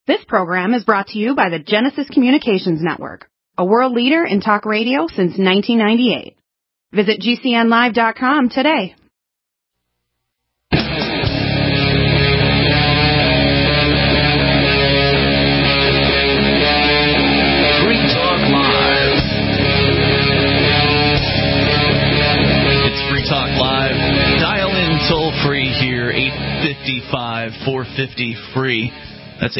This program is brought to you by the Genesis Communications Network, a world leader in talk radio since 1998. Visit GCNlive.com today. Free Talk Live. It's Free Talk Live. Dial in toll free here, 855-450-FREE. That's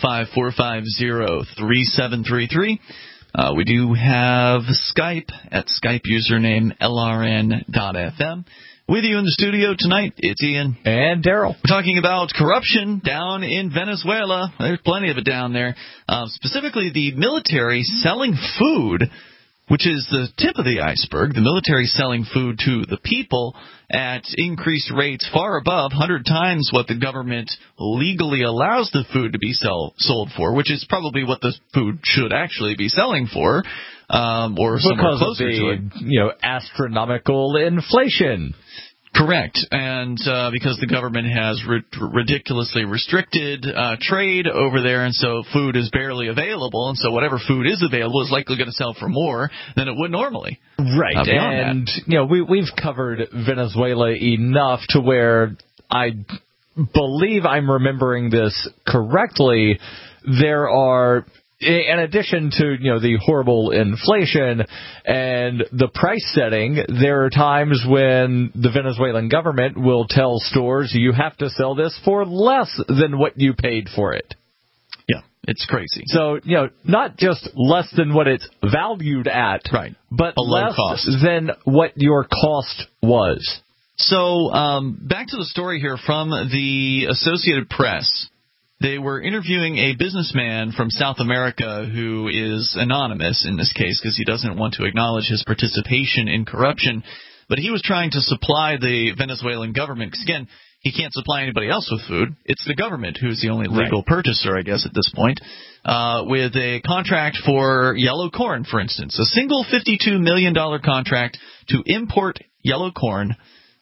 855-450-3733. We do have Skype at Skype username LRN.FM. With you in the studio tonight, it's Ian. And Daryl. We're talking about corruption down in Venezuela. There's plenty of it down there. Specifically, the military selling food, which is the tip of the iceberg. The military selling food to the people at increased rates far above 100 times what the government legally allows the food to be sold for, which is probably what the food should actually be selling for, or somewhere closer to it. Astronomical inflation. Correct, and because the government has ridiculously restricted trade over there, and so food is barely available, and so whatever food is available is likely going to sell for more than it would normally. Right, and we've covered Venezuela enough to where I believe I'm remembering this correctly. There are, in addition to the horrible inflation and the price setting, there are times when the Venezuelan government will tell stores you have to sell this for less than what you paid for it. Yeah, it's crazy. So, not just less than what it's valued at, right, but less cost than what your cost was. So, back to the story here from the Associated Press. They were interviewing a businessman from South America who is anonymous in this case because he doesn't want to acknowledge his participation in corruption. But he was trying to supply the Venezuelan government because, again, he can't supply anybody else with food. It's the government who's the only legal purchaser, I guess, at this point, with a contract for yellow corn, for instance. A single $52 million contract to import yellow corn.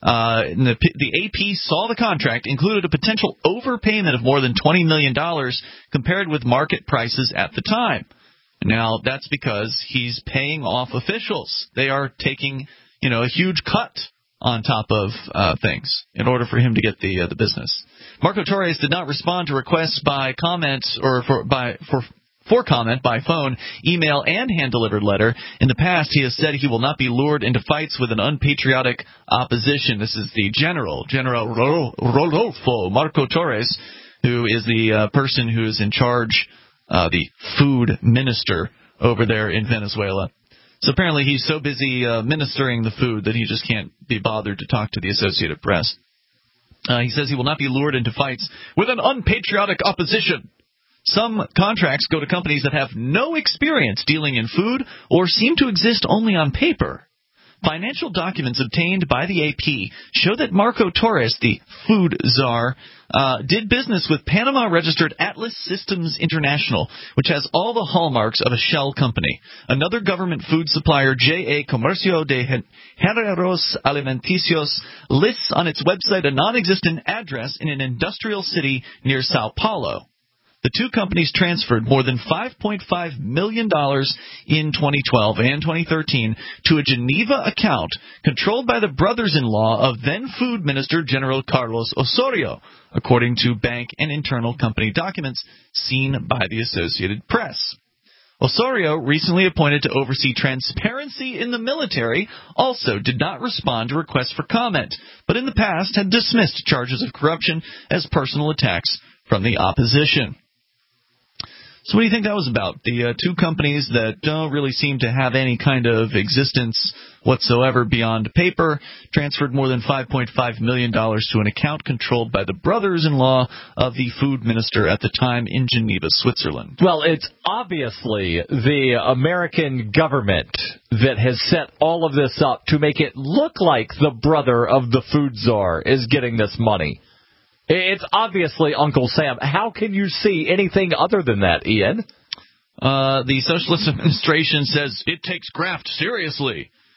The AP saw the contract included a potential overpayment of more than $20 million compared with market prices at the time. Now, that's because he's paying off officials. They are taking, a huge cut on top of things in order for him to get the business. Marco Torres did not respond to requests by comment or for comment by phone, email, and hand-delivered letter. In the past, he has said he will not be lured into fights with an unpatriotic opposition. This is the General Rodolfo Marco Torres, who is the person who is in charge, the food minister over there in Venezuela. So apparently he's so busy ministering the food that he just can't be bothered to talk to the Associated Press. He says he will not be lured into fights with an unpatriotic opposition. Some contracts go to companies that have no experience dealing in food or seem to exist only on paper. Financial documents obtained by the AP show that Marco Torres, the food czar, did business with Panama-registered Atlas Systems International, which has all the hallmarks of a shell company. Another government food supplier, J.A. Comercio de Géneros Alimenticios, lists on its website a non-existent address in an industrial city near Sao Paulo. The two companies transferred more than $5.5 million in 2012 and 2013 to a Geneva account controlled by the brothers-in-law of then-Food Minister General Carlos Osorio, according to bank and internal company documents seen by the Associated Press. Osorio, recently appointed to oversee transparency in the military, also did not respond to requests for comment, but in the past had dismissed charges of corruption as personal attacks from the opposition. So what do you think that was about? The two companies that don't really seem to have any kind of existence whatsoever beyond paper transferred more than $5.5 million to an account controlled by the brothers-in-law of the food minister at the time in Geneva, Switzerland. Well, it's obviously the American government that has set all of this up to make it look like the brother of the food czar is getting this money. It's obviously Uncle Sam. How can you see anything other than that, Ian? The Socialist administration says it takes graft seriously.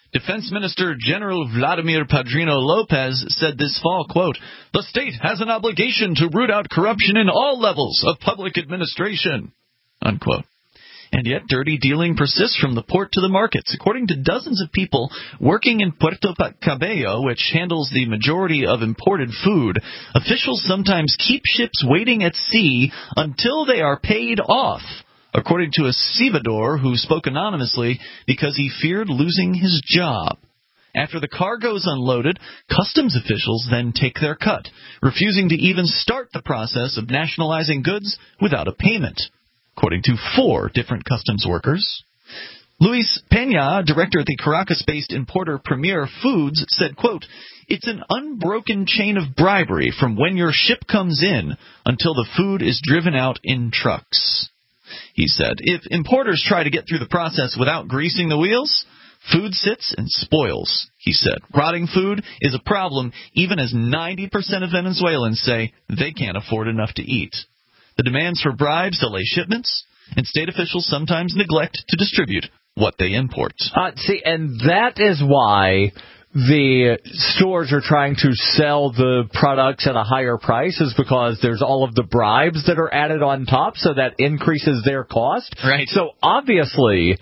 Defense Minister General Vladimir Padrino Lopez said this fall, quote, "The state has an obligation to root out corruption in all levels of public administration," unquote. And yet dirty dealing persists from the port to the markets. According to dozens of people working in Puerto Cabello, which handles the majority of imported food, officials sometimes keep ships waiting at sea until they are paid off, according to a stevedore who spoke anonymously because he feared losing his job. After the cargo is unloaded, customs officials then take their cut, refusing to even start the process of nationalizing goods without a payment, according to 4 different customs workers. Luis Peña, director at the Caracas-based importer Premier Foods, said, quote, "It's an unbroken chain of bribery from when your ship comes in until the food is driven out in trucks." He said, "If importers try to get through the process without greasing the wheels, food sits and spoils," he said. Rotting food is a problem even as 90% of Venezuelans say they can't afford enough to eat. The demands for bribes delay shipments, and state officials sometimes neglect to distribute what they import. And that is why the stores are trying to sell the products at a higher price, is because there's all of the bribes that are added on top, so that increases their cost. Right. So obviously,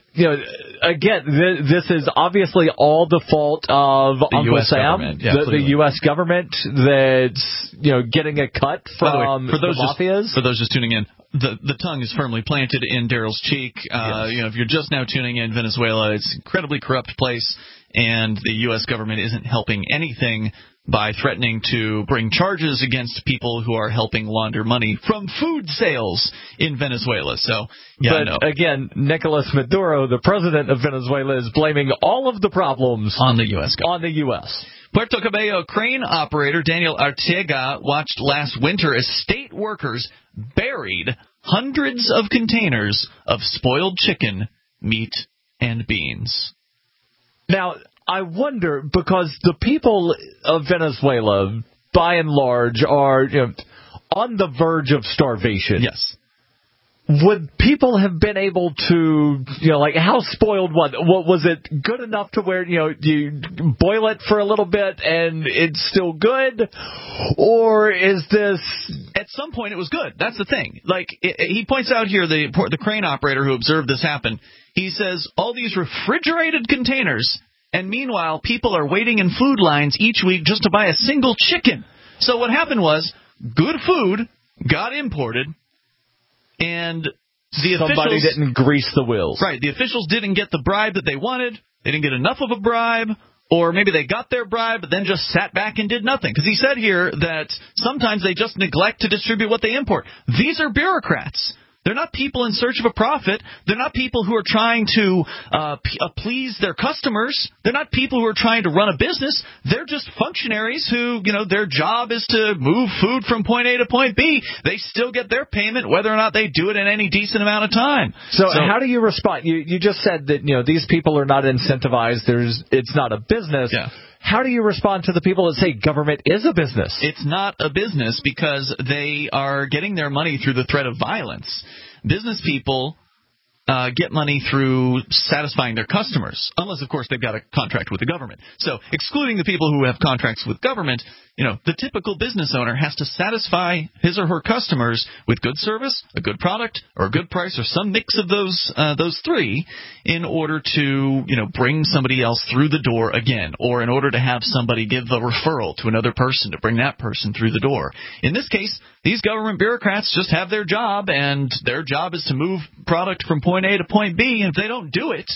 again, this is obviously all the fault of Uncle US Sam, yeah, the U.S. government that's getting a cut from for those the mafias. For those just tuning in, the tongue is firmly planted in Daryl's cheek. Yes. If you're just now tuning in, Venezuela, it's an incredibly corrupt place, and the U.S. government isn't helping anything by threatening to bring charges against people who are helping launder money from food sales in Venezuela. So, Again, Nicolas Maduro, the president of Venezuela, is blaming all of the problems on the U.S. government. On the U.S. Puerto Cabello crane operator Daniel Arteaga watched last winter as state workers buried hundreds of containers of spoiled chicken, meat, and beans. Now, I wonder, because the people of Venezuela, by and large, are on the verge of starvation. Yes. Would people have been able to, how spoiled was it good enough to where, you boil it for a little bit and it's still good? Or is this... At some point it was good. That's the thing. He points out here, the crane operator who observed this happen, he says, all these refrigerated containers, and meanwhile people are waiting in food lines each week just to buy a single chicken. So what happened was, good food got imported, and somebody didn't grease the wheels. Right. The officials didn't get the bribe that they wanted. They didn't get enough of a bribe. Or maybe they got their bribe but then just sat back and did nothing. Because he said here that sometimes they just neglect to distribute what they import. These are bureaucrats. They're not people in search of a profit. They're not people who are trying to please their customers. They're not people who are trying to run a business. They're just functionaries who, their job is to move food from point A to point B. They still get their payment whether or not they do it in any decent amount of time. So how do you respond? You just said that, these people are not incentivized. It's not a business. Yeah. How do you respond to the people that say government is a business? It's not a business because they are getting their money through the threat of violence. Business people get money through satisfying their customers, unless, of course, they've got a contract with the government. So excluding the people who have contracts with government, the typical business owner has to satisfy his or her customers with good service, a good product, or a good price, or some mix of those three in order to, bring somebody else through the door again, or in order to have somebody give a referral to another person to bring that person through the door. In this case, these government bureaucrats just have their job, and their job is to move product from point A to point B, and if they don't do it,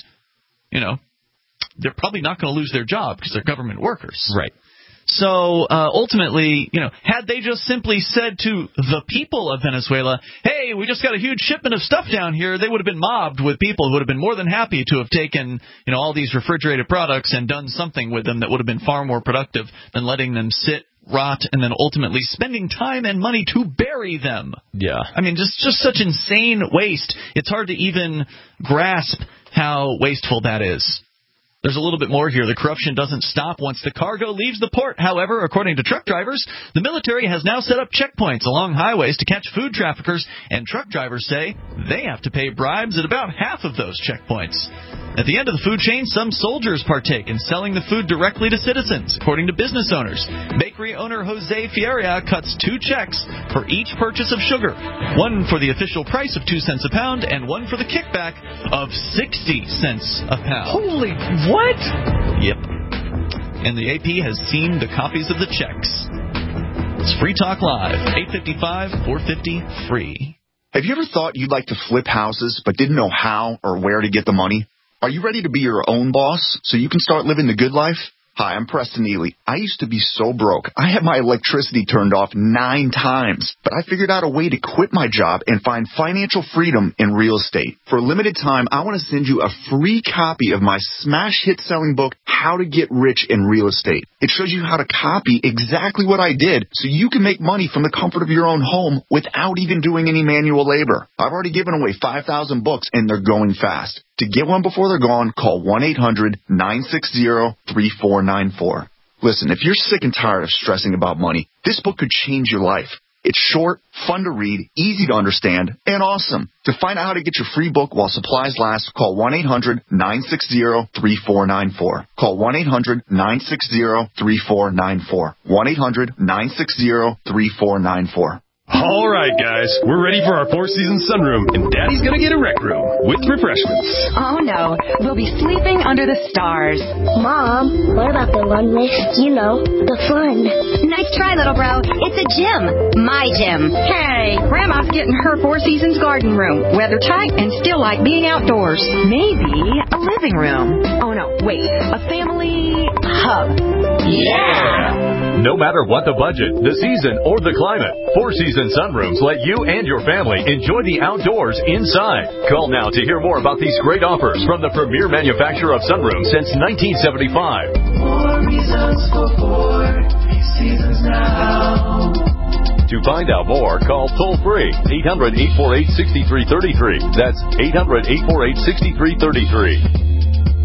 they're probably not going to lose their job because they're government workers. Right. So ultimately, had they just simply said to the people of Venezuela, hey, we just got a huge shipment of stuff down here, they would have been mobbed with people who would have been more than happy to have taken, all these refrigerated products and done something with them that would have been far more productive than letting them sit, rot, and then ultimately spending time and money to bury them. Yeah. I mean, just such insane waste. It's hard to even grasp how wasteful that is. There's a little bit more here. The corruption doesn't stop once the cargo leaves the port. However, according to truck drivers, the military has now set up checkpoints along highways to catch food traffickers, and truck drivers say they have to pay bribes at about half of those checkpoints. At the end of the food chain, some soldiers partake in selling the food directly to citizens, according to business owners. Bakery owner Jose Fierria cuts 2 checks for each purchase of sugar, one for the official price of 2 cents a pound and one for the kickback of 60 cents a pound. Holy what? Yep. And the AP has seen the copies of the checks. It's Free Talk Live, 855-450-FREE. Have you ever thought you'd like to flip houses but didn't know how or where to get the money? Are you ready to be your own boss so you can start living the good life? Hi, I'm Preston Ely. I used to be so broke. I had my electricity turned off 9 times, but I figured out a way to quit my job and find financial freedom in real estate. For a limited time, I want to send you a free copy of my smash hit selling book, How to Get Rich in Real Estate. It shows you how to copy exactly what I did so you can make money from the comfort of your own home without even doing any manual labor. I've already given away 5,000 books and they're going fast. To get one before they're gone, call 1-800-960-3494. Listen, if you're sick and tired of stressing about money, this book could change your life. It's short, fun to read, easy to understand, and awesome. To find out how to get your free book while supplies last, call 1-800-960-3494. Call 1-800-960-3494. 1-800-960-3494. All right, guys, we're ready for our four-season sunroom, and Daddy's gonna get a rec room with refreshments. Oh, no. We'll be sleeping under the stars. Mom, what about the one with, the fun? Nice try, little bro. It's a gym. My gym. Hey, Grandma's getting her Four Seasons garden room. Weather tight and still like being outdoors. Maybe a living room. Oh, no, wait. A family hub. Yeah! No matter what the budget, the season, or the climate, Four Seasons Sunrooms let you and your family enjoy the outdoors inside. Call now to hear more about these great offers from the premier manufacturer of sunrooms since 1975. 4 reasons for 4 seasons now. To find out more, call toll-free 800-848-6333. That's 800-848-6333.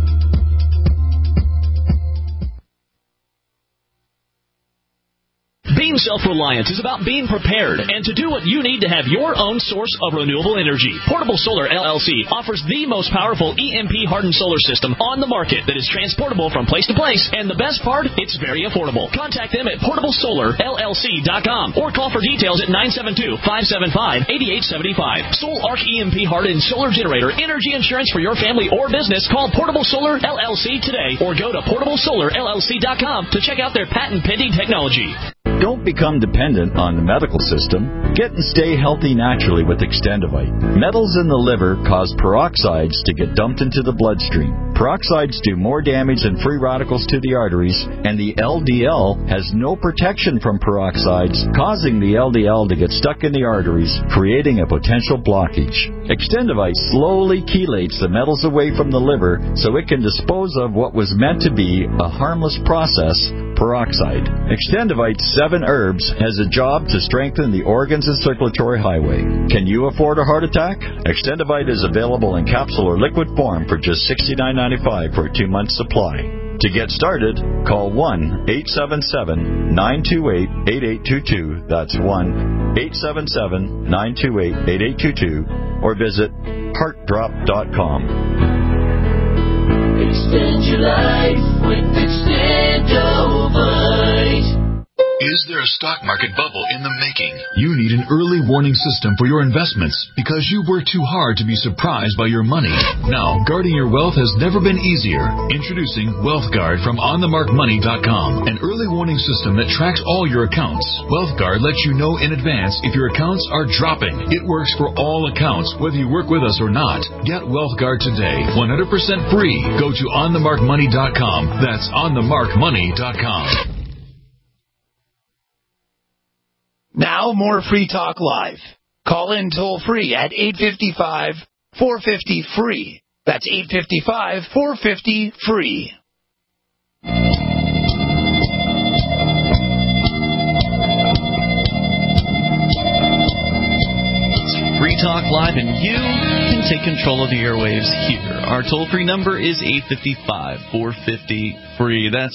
Being self-reliant is about being prepared and to do what you need to have your own source of renewable energy. Portable Solar LLC offers the most powerful EMP-hardened solar system on the market that is transportable from place to place. And the best part, it's very affordable. Contact them at portablesolarllc.com or call for details at 972-575-8875. Sol Arc EMP-hardened solar generator energy insurance for your family or business. Call Portable Solar LLC today or go to portablesolarllc.com to check out their patent-pending technology. Don't become dependent on the medical system. Get and stay healthy naturally with Extendivite. Metals in the liver cause peroxides to get dumped into the bloodstream. Peroxides do more damage than free radicals to the arteries, and the LDL has no protection from peroxides, causing the LDL to get stuck in the arteries, creating a potential blockage. Extendivite slowly chelates the metals away from the liver so it can dispose of what was meant to be a harmless process, peroxide. Extendivite 7 herbs has a job to strengthen the organs and circulatory highway. Can you afford a heart attack? Extendivite is available in capsule or liquid form for just $69.95 for a 2-month supply. To get started, call 1-877-928-8822. That's 1-877-928-8822. Or visit heartdrop.com. Extend your life with Extendovite. Is there a stock market bubble in the making? You need an early warning system for your investments because you work too hard to be surprised by your money. Now, guarding your wealth has never been easier. Introducing WealthGuard from OnTheMarkMoney.com, an early warning system that tracks all your accounts. WealthGuard lets you know in advance if your accounts are dropping. It works for all accounts, whether you work with us or not. Get WealthGuard today, 100% free. Go to OnTheMarkMoney.com. That's OnTheMarkMoney.com. Now more Free Talk Live. Call in toll-free at 855-450-FREE. That's 855-450-FREE. It's Free Talk Live, and you can take control of the airwaves here. Our toll-free number is 855-450-FREE. That's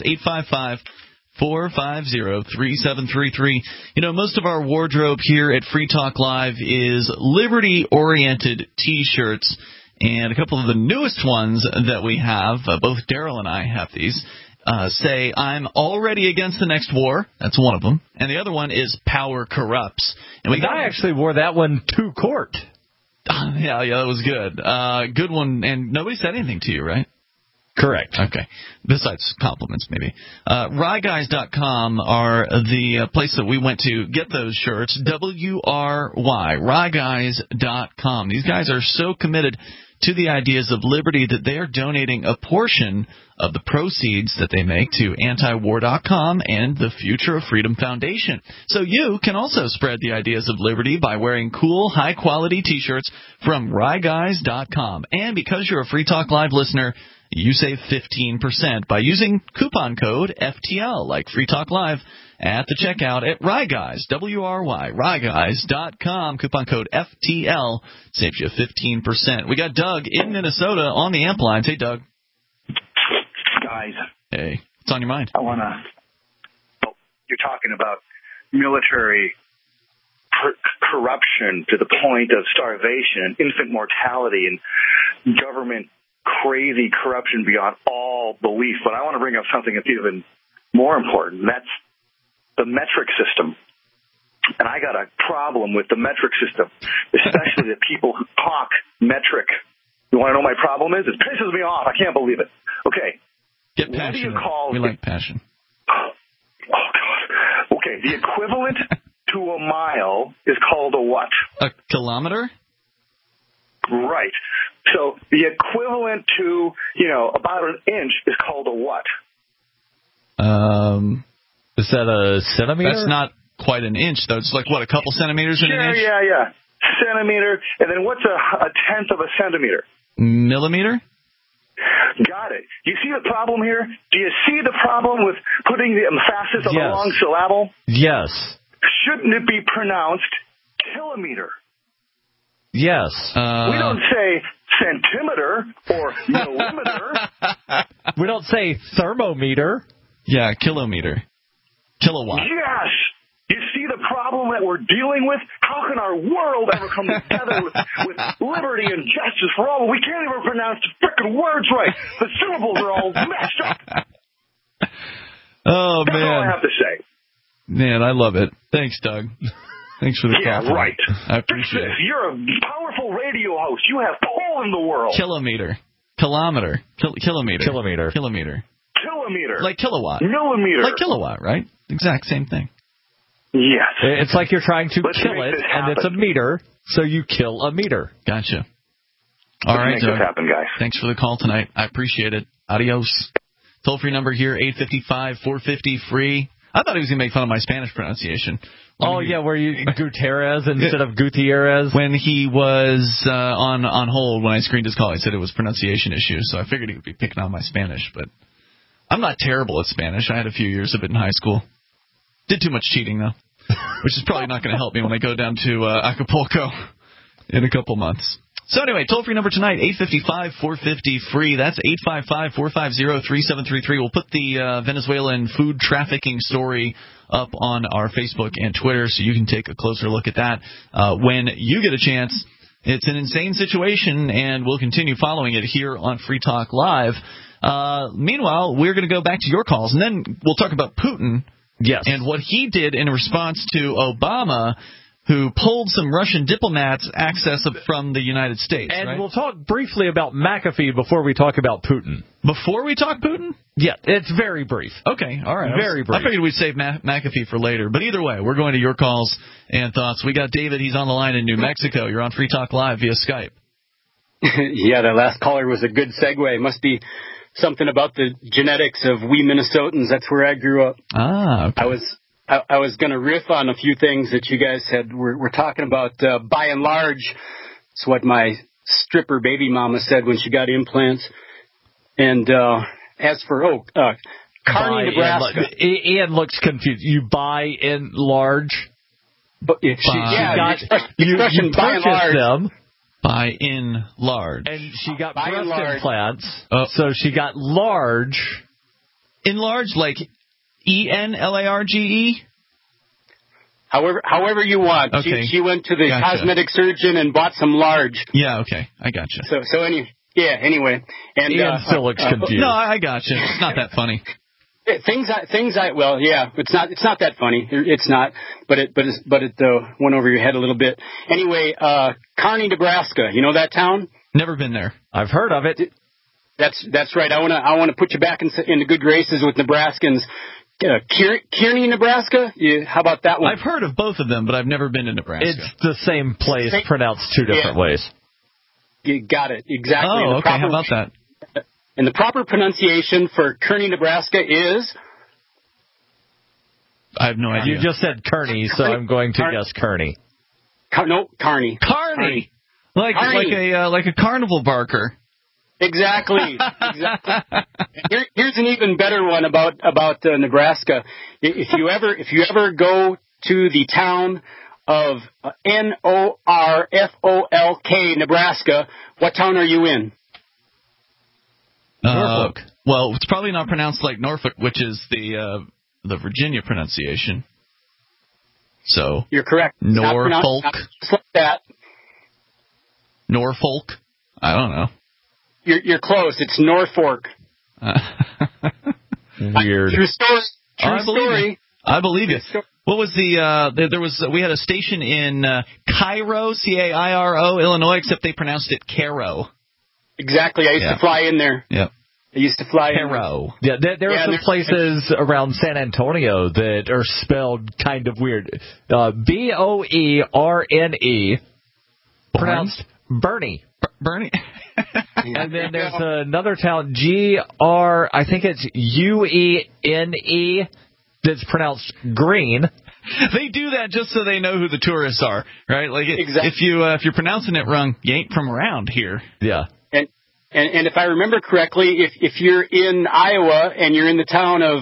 855-450-3733. You know, most of our wardrobe here at Free Talk Live is liberty-oriented T-shirts. And a couple of the newest ones that we have, both Daryl and I have these, say, I'm already against the next war. That's one of them. And the other one is power corrupts. And I actually wore that one to court. Yeah, that was good. Good one, and nobody said anything to you, right? Correct. Okay. Besides compliments, maybe. RyeGuys.com are the place that we went to get those shirts. WRY. RyeGuys.com. These guys are so committed to the ideas of liberty that they are donating a portion of the proceeds that they make to antiwar.com and the Future of Freedom Foundation. So you can also spread the ideas of liberty by wearing cool, high-quality T-shirts from RyeGuys.com. And because you're a Free Talk Live listener, you save 15% by using coupon code FTL, like Free Talk Live, at the checkout at RyeGuys, W-R-Y, RyeGuys.com. Coupon code FTL saves you 15%. We got Doug in Minnesota on the amp lines. Hey, Doug. Guys. Hey, what's on your mind? You're talking about military corruption to the point of starvation, infant mortality, and government crazy corruption beyond all belief. But I want to bring up something that's even more important. That's the metric system. And I got a problem with the metric system, especially the people who talk metric. You want to know what my problem is? It pisses me off. I can't believe it. Okay. Get passionate. We like passion. Oh, God. Okay. The equivalent to a mile is called a what? A kilometer? Right. So the equivalent to, about an inch is called a what? Is that a centimeter? That's not quite an inch, though. It's like, what, a couple centimeters in an inch? Yeah. Centimeter. And then what's a tenth of a centimeter? Millimeter? Got it. You see the problem here? Do you see the problem with putting the emphasis on the long syllable? Yes. Shouldn't it be pronounced kilometer? Yes. We don't say centimeter or millimeter. We don't say thermometer. Yeah, kilometer. Kilowatt. Yes. You see the problem that we're dealing with? How can our world ever come together with liberty and justice for all? We can't even pronounce the frickin' words right. The syllables are all messed up. Oh, That's man. all I have to say. Man, I love it. Thanks, Doug. Thanks for the call. Yeah, right. I appreciate it. You're a powerful radio host. You have pull in the world. Kilometer. Kilometer. Kilometer. Kilometer. Kilometer. Kilometer. Like kilowatt. Millimeter. Like kilowatt, right? Exact same thing. Yes. It's like you're trying to Let's kill make it, this and it's a meter, so you kill a meter. Gotcha. All right, Let's make this happen, guys. Thanks for the call tonight. I appreciate it. Adios. Toll-free number here, 855-450-FREE. I thought he was going to make fun of my Spanish pronunciation. Where you Gutierrez instead of Gutierrez? When he was on hold, when I screened his call, he said it was pronunciation issues, so I figured he would be picking on my Spanish, but I'm not terrible at Spanish. I had a few years of it in high school. Did too much cheating, though, which is probably not going to help me when I go down to Acapulco in a couple months. So anyway, toll-free number tonight, 855-450-FREE. That's 855-450-3733. We'll put the Venezuelan food trafficking story up on our Facebook and Twitter so you can take a closer look at that when you get a chance. It's an insane situation, and we'll continue following it here on Free Talk Live. Meanwhile, we're going to go back to your calls, and then we'll talk about Putin. Yes. And what he did in response to Obama, who pulled some Russian diplomats' access from the United States. And we'll talk briefly about McAfee before we talk about Putin. Before we talk Putin? Yeah, it's very brief. Okay, all right. Very brief. I figured we'd save McAfee for later. But either way, we're going to your calls and thoughts. We got David. He's on the line in New Mexico. You're on Free Talk Live via Skype. Yeah, that last caller was a good segue. It must be something about the genetics of we Minnesotans. That's where I grew up. Ah, okay. I was going to riff on a few things that you guys said. We're talking about, by and large, it's what my stripper baby mama said when she got implants. And as for, Kearney, Nebraska. Ian looks confused. You buy in large? But if you purchased them. Buy in large. And she got breast implants, so she got large. In large, like ENLARGE? However you want. Okay. She went to the cosmetic surgeon and bought some large. Yeah, okay. I gotcha. So anyway. And Ian still looks confused. No, I gotcha. It's not that funny. It's not that funny. It's not, but it went over your head a little bit. Anyway, Kearney, Nebraska. You know that town? Never been there. I've heard of it. That's right. I want to put you back in the good graces with Nebraskans. Kearney, Nebraska. How about that one? I've heard of both of them, but I've never been to Nebraska. It's the same place, pronounced two different ways. You got it exactly. Oh, okay. How about that? And the proper pronunciation for Kearney, Nebraska is? I have no idea. You just said Kearney, so I'm going to guess Kearney. No, Kearney. Kearney. Like a carnival barker. Exactly. Here's an even better one about Nebraska. If you ever go to the town of Norfolk, Nebraska, what town are you in? Norfolk. Well, it's probably not pronounced like Norfolk, which is the Virginia pronunciation. So you're correct. Norfolk. Just like that. Norfolk. I don't know. You're close. It's Norfolk. Weird. True story. I believe it. What was we had a station in Cairo, Cairo, Illinois, except they pronounced it Caro. Exactly. I used to fly in there. Yep. I used to fly Caro. Yeah, there are some places around San Antonio that are spelled kind of weird. Boerne, pronounced Bernie. Bernie. And then there's another town, I think it's Uene, that's pronounced Green. They do that just so they know who the tourists are, right? Like exactly. if you're pronouncing it wrong, you ain't from around here. Yeah. And if I remember correctly, if you're in Iowa and you're in the town of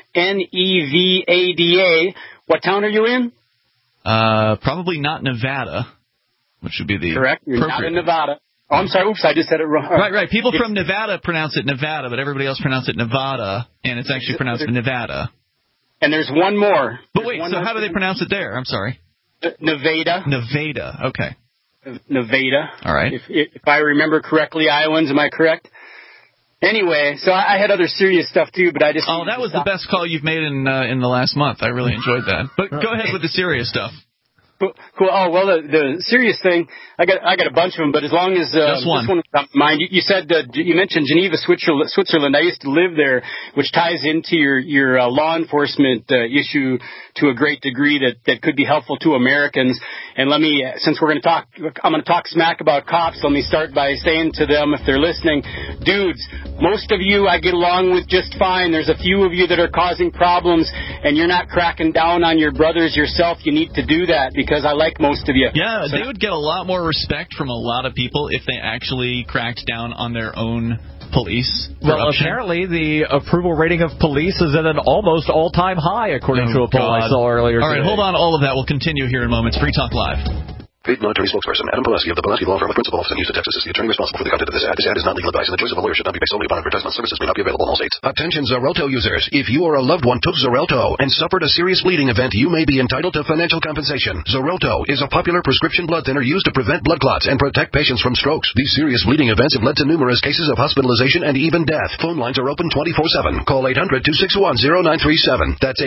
Nevada, what town are you in? Probably not Nevada, which would be the correct. You're not in Nevada. Oh, I'm sorry. Oops, I just said it wrong. Right. People from Nevada pronounce it Nevada, but everybody else pronounce it Nevada, and it's actually pronounced Nevada. And there's one more. But wait, so how do they pronounce it there? I'm sorry. Nevada. Nevada. Okay. Nevada. All right. If I remember correctly, Iowans, am I correct? Anyway, so I had other serious stuff too, but I just... Oh, that was the best call you've made in the last month. I really enjoyed that. But go ahead with the serious stuff. Cool. Oh, well, the serious thing, I got a bunch of them, but as long as just one. This one was on mind, you said you mentioned Geneva, Switzerland. I used to live there, which ties into your law enforcement issue to a great degree that could be helpful to Americans. And since I'm going to talk smack about cops. Let me start by saying to them, if they're listening, dudes, most of you I get along with just fine. There's a few of you that are causing problems, and you're not cracking down on your brothers yourself. You need to do that because I like most of you. Yeah, they would get a lot more respect from a lot of people if they actually cracked down on their own police. Well, apparently the approval rating of police is at an almost all-time high, according to a poll I saw earlier today. All right, hold on all of that. We'll continue here in moments. Free Talk Live. Paid military spokesperson Adam Pileski of the Pileski Law Firm of Principal Office in Houston, Texas, is the attorney responsible for the content of this ad. This ad is not legal advice, and the choice of a lawyer should not be based solely upon advertisement. Services may not be available in all states. Attention Xarelto users. If you or a loved one took Xarelto and suffered a serious bleeding event, you may be entitled to financial compensation. Xarelto is a popular prescription blood thinner used to prevent blood clots and protect patients from strokes. These serious bleeding events have led to numerous cases of hospitalization and even death. Phone lines are open 24/7. Call 800-261-0937. That's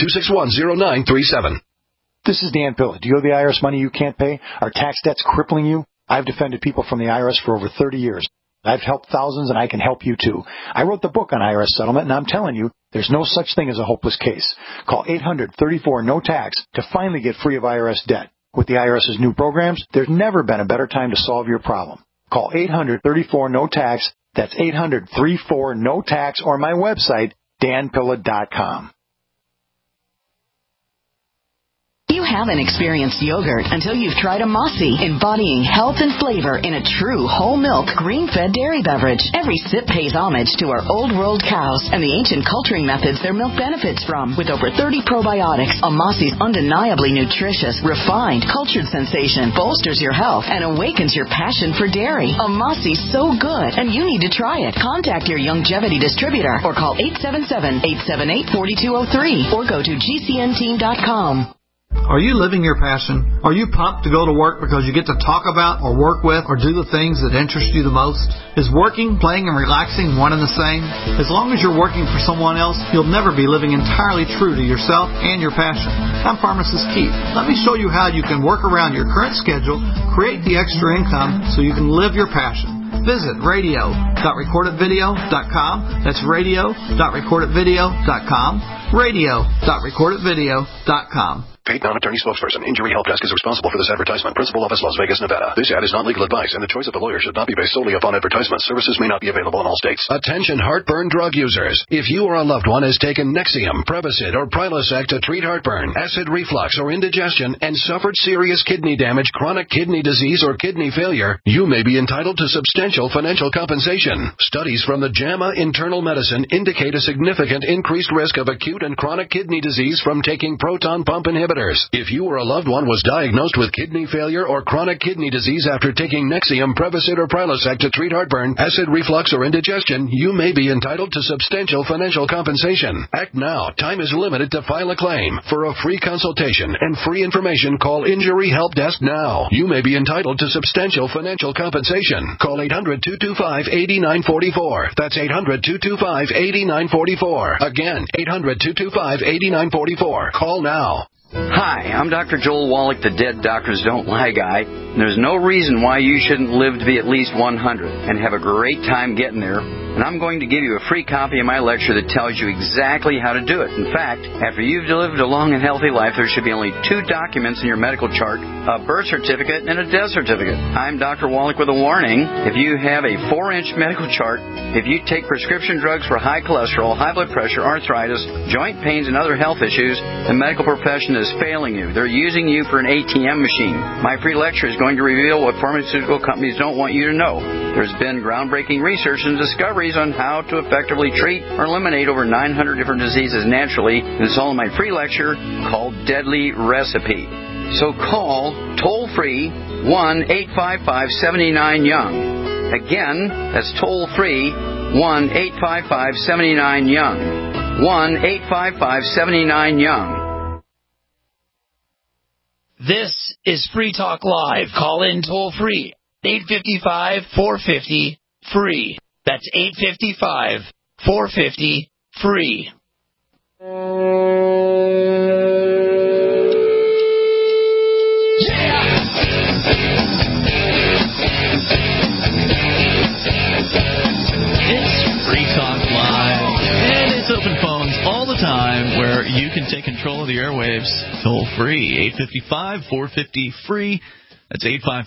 800-261-0937. This is Dan Pilla. Do you owe the IRS money you can't pay? Are tax debts crippling you? I've defended people from the IRS for over 30 years. I've helped thousands, and I can help you too. I wrote the book on IRS settlement, and I'm telling you, there's no such thing as a hopeless case. Call 800-34-NO-TAX to finally get free of IRS debt. With the IRS's new programs, there's never been a better time to solve your problem. Call 800-34-NO-TAX. That's 800-34-NO-TAX, or my website, danpilla.com. You haven't experienced yogurt until you've tried a Mossy, embodying health and flavor in a true whole milk, green-fed dairy beverage. Every sip pays homage to our old world cows and the ancient culturing methods their milk benefits from. With over 30 probiotics, a Mossy's undeniably nutritious, refined, cultured sensation bolsters your health and awakens your passion for dairy. A Mossy's so good, and you need to try it. Contact your Youngevity distributor or call 877-878-4203 or go to gcnteam.com. Are you living your passion? Are you pumped to go to work because you get to talk about or work with or do the things that interest you the most? Is working, playing, and relaxing one and the same? As long as you're working for someone else, you'll never be living entirely true to yourself and your passion. I'm Pharmacist Keith. Let me show you how you can work around your current schedule, create the extra income so you can live your passion. Visit radio.recordedvideo.com. That's radio.recordedvideo.com. radio.recordedvideo.com. Paid non-attorney spokesperson. Injury Help Desk is responsible for this advertisement. Principal office, Las Vegas, Nevada. This ad is not legal advice, and the choice of a lawyer should not be based solely upon advertisement. Services may not be available in all states. Attention heartburn drug users. If you or a loved one has taken Nexium, Prevacid, or Prilosec to treat heartburn, acid reflux, or indigestion, and suffered serious kidney damage, chronic kidney disease, or kidney failure, you may be entitled to substantial financial compensation. Studies from the JAMA Internal Medicine indicate a significant increased risk of acute and chronic kidney disease from taking proton pump inhibitors. If you or a loved one was diagnosed with kidney failure or chronic kidney disease after taking Nexium, Prevacid, or Prilosec to treat heartburn, acid reflux, or indigestion, you may be entitled to substantial financial compensation. Act now. Time is limited to file a claim. For a free consultation and free information, call Injury Help Desk now. You may be entitled to substantial financial compensation. Call 800-225-8944. That's 800-225-8944. Again, 800-225-8944. Call now. Hi, I'm Dr. Joel Wallach, the Dead Doctors Don't Lie guy. And there's no reason why you shouldn't live to be at least 100 and have a great time getting there. And I'm going to give you a free copy of my lecture that tells you exactly how to do it. In fact, after you've lived a long and healthy life, there should be only 2 documents in your medical chart, a birth certificate and a death certificate. I'm Dr. Wallach with a warning. If you have a 4-inch medical chart, if you take prescription drugs for high cholesterol, high blood pressure, arthritis, joint pains, and other health issues, the medical profession is failing you. They're using you for an ATM machine. My free lecture is going to reveal what pharmaceutical companies don't want you to know. There's been groundbreaking research and discoveries on how to effectively treat or eliminate over 900 different diseases naturally. It's all in my free lecture called Deadly Recipe. So call toll-free 1-855-79-YOUNG. Again, that's toll-free 1-855-79-YOUNG. 1-855-79-YOUNG. This is Free Talk Live. Call in toll free. 855-450-FREE. That's 855-450-FREE. Open phones all the time where you can take control of the airwaves toll free. 855-450-FREE. That's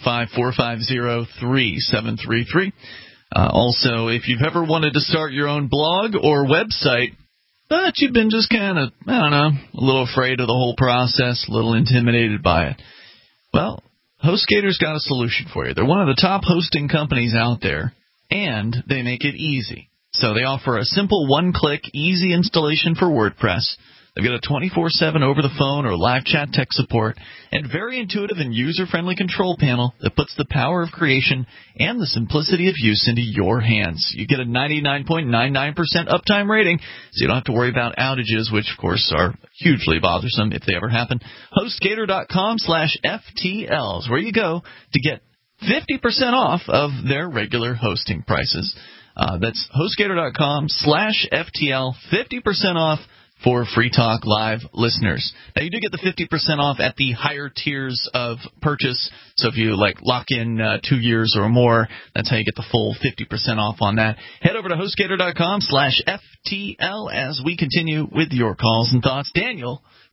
855-450-3733. Also, if you've ever wanted to start your own blog or website, but you've been just kind of, a little afraid of the whole process, a little intimidated by it, well, HostGator's got a solution for you. They're one of the top hosting companies out there, and they make it easy. So they offer a simple one-click, easy installation for WordPress. They've got a 24/7 over-the-phone or live chat tech support, and very intuitive and user-friendly control panel that puts the power of creation and the simplicity of use into your hands. You get a 99.99% uptime rating, so you don't have to worry about outages, which, of course, are hugely bothersome if they ever happen. HostGator.com/FTL is where you go to get 50% off of their regular hosting prices. That's HostGator.com/FTL, 50% off for Free Talk Live listeners. Now, you do get the 50% off at the higher tiers of purchase. So if you lock in 2 years or more, that's how you get the full 50% off on that. Head over to HostGator.com/FTL as we continue with your calls and thoughts. David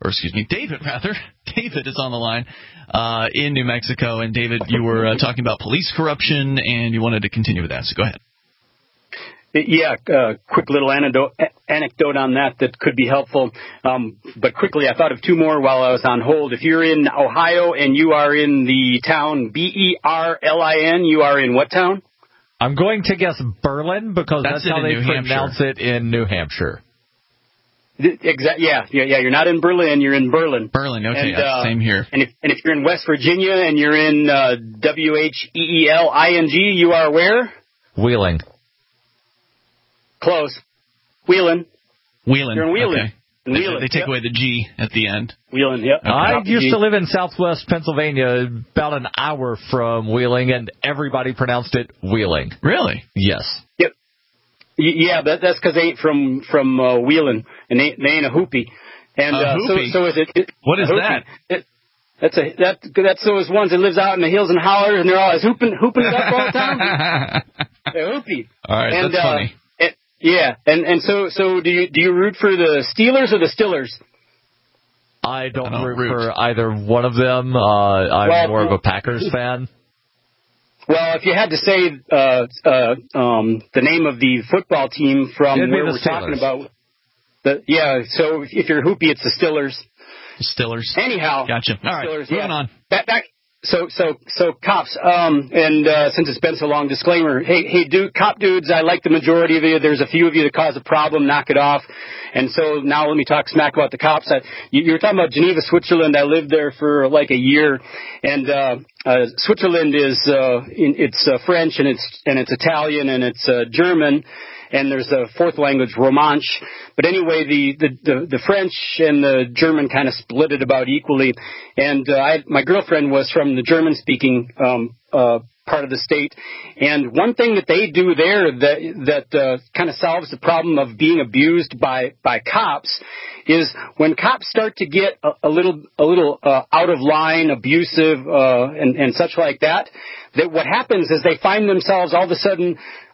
is on the line in New Mexico. And David, you were talking about police corruption, and you wanted to continue with that. So go ahead. Yeah, quick little anecdote on that could be helpful. But quickly, I thought of 2 more while I was on hold. If you're in Ohio and you are in the town Berlin, you are in what town? I'm going to guess Berlin because that's how they pronounce it in New Hampshire. Yeah. You're not in Berlin. You're in Berlin. Berlin. Okay. Same here. And if you're in West Virginia and you're in Wheeling, you are where? Wheeling. Close. Wheeling. You're in Wheeling. Okay. Wheeling, they take away the G at the end. Wheeling, yep. I used to live in Southwest Pennsylvania, about an hour from Wheeling, and everybody pronounced it Wheeling. Really? Yes. Yep. Yeah, that's because they ain't from Wheeling, and they ain't a hoopy. And hoopy? so is it? What is that? That's those ones that lives out in the hills and hollers, and they're always hooping it up all the time. They're hoopy. All right, and, that's funny. And so do you root for the Steelers or the Stillers? I don't root for either one of them. I'm more of a Packers fan. Well, if you had to say the name of the football team from where we're talking about, so if you're hoopy, it's the Stillers. Stillers. Anyhow. Gotcha. All right, Stillers, moving on. Back. So cops, and since it's been so long, disclaimer, hey, cop dudes, I like the majority of you. There's a few of you that cause a problem, knock it off. And so now let me talk smack about the cops. You were talking about Geneva, Switzerland. I lived there for like a year, and Switzerland is it's French and it's Italian and it's German. And there's a fourth language, Romansh. But anyway, the French and the German kind of split it about equally. And my girlfriend was from the German-speaking part of the state. And one thing that they do there that kind of solves the problem of being abused by cops is when cops start to get a little out of line, abusive, and such like that what happens is they find themselves all of a sudden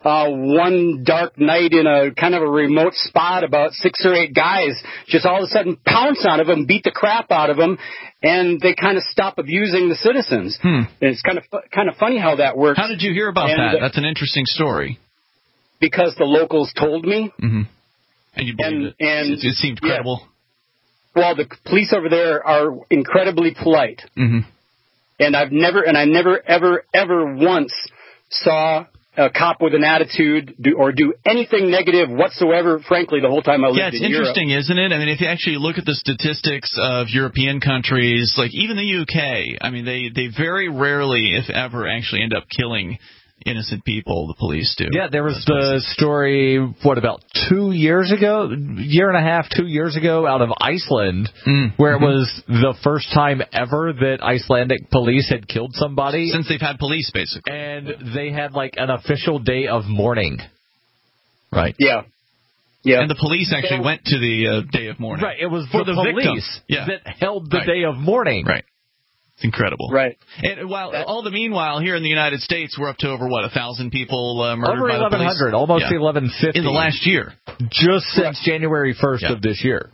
one dark night in a kind of a remote spot, about 6 or 8 guys just all of a sudden pounce on them, beat the crap out of them, and they kind of stop abusing the citizens. And it's kind of funny how that works. How did you hear about that? That's an interesting story. Because the locals told me. Mm-hmm. And you believed it. And it seemed credible. Yeah. Well, the police over there are incredibly polite. Mm-hmm. And I never, ever once saw a cop with an attitude do anything negative whatsoever, frankly, the whole time I lived in Europe. Yeah, it's interesting, isn't it? I mean, if you actually look at the statistics of European countries, like even the UK, I mean, they very rarely, if ever, actually end up killing innocent people. The police do. Yeah, there was the story, about 2 years ago, year and a half, 2 years ago, out of Iceland, where it was the first time ever that Icelandic police had killed somebody. Since they've had police, basically. And they had like an official day of mourning. Right. Yeah. Yeah. And the police actually went to the day of mourning. Right. It was for the police victim. that held the day of mourning. Right. It's incredible. Right. And all the meanwhile, here in the United States, we're up to over, 1,000 people murdered over by the police? 1,100, almost 1,150. In the last year. Just since January 1st of this year.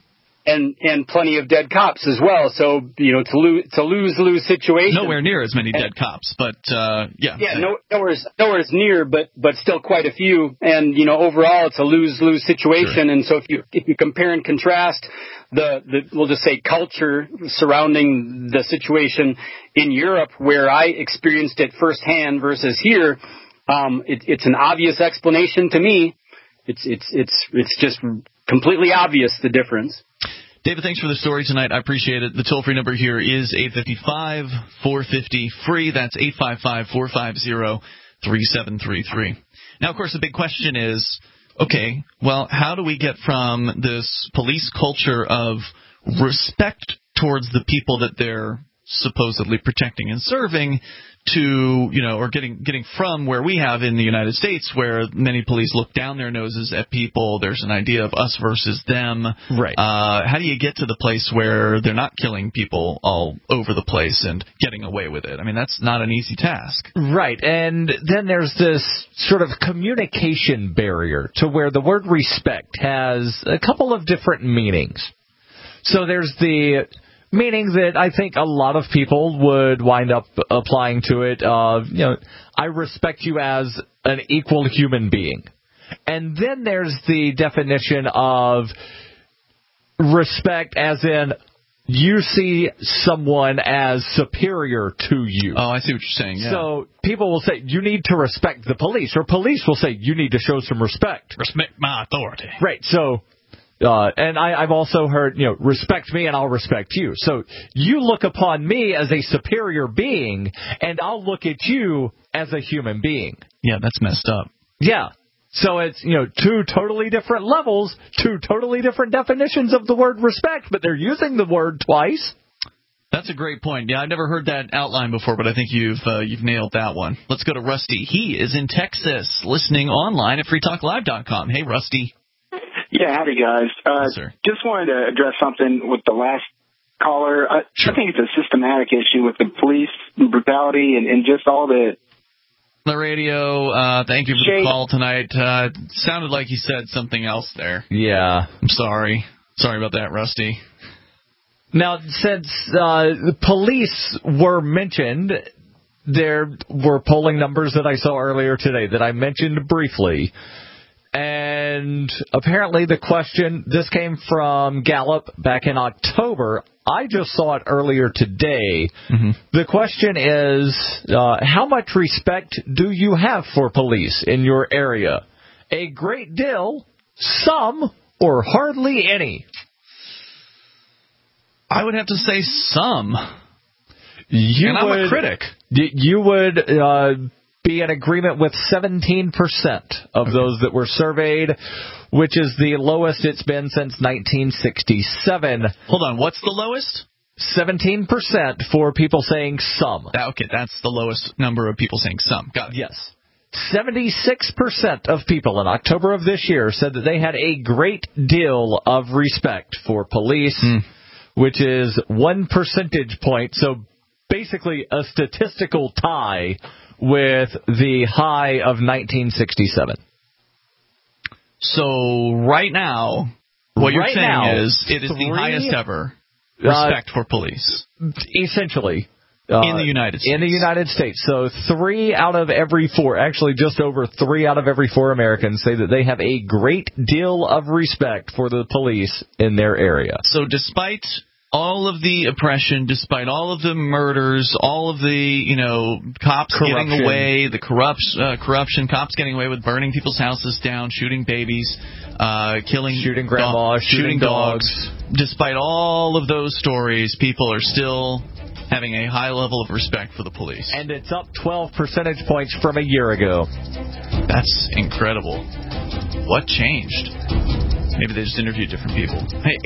And plenty of dead cops as well. So, it's a lose-lose situation. Nowhere near as many dead cops, but, Yeah, nowhere near, but still quite a few. And, overall, it's a lose-lose situation. Sure. And so if you compare and contrast we'll just say culture surrounding the situation in Europe, where I experienced it firsthand versus here, it's an obvious explanation to me. It's just completely obvious, the difference. David, thanks for the story tonight. I appreciate it. The toll-free number here is 855-450-FREE. That's 855-450-3733. Now, of course, the big question is, okay, well, how do we get from this police culture of respect towards the people that they're supposedly protecting and serving to, or getting from where we have in the United States, where many police look down their noses at people. There's an idea of us versus them. Right. How do you get to the place where they're not killing people all over the place and getting away with it? I mean, that's not an easy task. Right. And then there's this sort of communication barrier to where the word respect has a couple of different meanings. So there's the meaning that I think a lot of people would wind up applying to it. I respect you as an equal human being. And then there's the definition of respect as in you see someone as superior to you. Oh, I see what you're saying. Yeah. So people will say, you need to respect the police. Or police will say, you need to show some respect. Respect my authority. Right. So... and I've also heard, respect me and I'll respect you. So you look upon me as a superior being, and I'll look at you as a human being. Yeah, that's messed up. Yeah. So it's, two totally different levels, two totally different definitions of the word respect, but they're using the word twice. That's a great point. Yeah, I've never heard that outline before, but I think you've nailed that one. Let's go to Rusty. He is in Texas, listening online at freetalklive.com. Hey, Rusty. Yeah, howdy, guys. Yes, sir. Just wanted to address something with the last caller. Sure. I think it's a systematic issue with the police brutality and just all the... The radio, thank you for the call tonight. Sounded like you said something else there. Yeah. I'm sorry. Sorry about that, Rusty. Now, since the police were mentioned, there were polling numbers that I saw earlier today that I mentioned briefly. And apparently the question, this came from Gallup back in October. I just saw it earlier today. Mm-hmm. The question is, how much respect do you have for police in your area? A great deal, some, or hardly any? I would have to say some. I'm a critic. You would be in agreement with 17% of those that were surveyed, which is the lowest it's been since 1967. Hold on, what's the lowest? 17% for people saying some. Okay, that's the lowest number of people saying some. Got it. Yes. 76% of people in October of this year said that they had a great deal of respect for police, which is 1 percentage point. So basically a statistical tie with the high of 1967. So right now, what you're saying is it is the highest ever respect for police. Essentially. In the United States. In the United States. So 3 out of every 4, actually just over 3 out of every 4 Americans say that they have a great deal of respect for the police in their area. So despite all of the oppression, despite all of the murders, all of the, cops corruption. getting away, the corruption, cops getting away with burning people's houses down, shooting babies, shooting grandmas, shooting dogs. Despite all of those stories, people are still having a high level of respect for the police. And it's up 12 percentage points from a year ago. That's incredible. What changed? Maybe they just interviewed different people. Hey,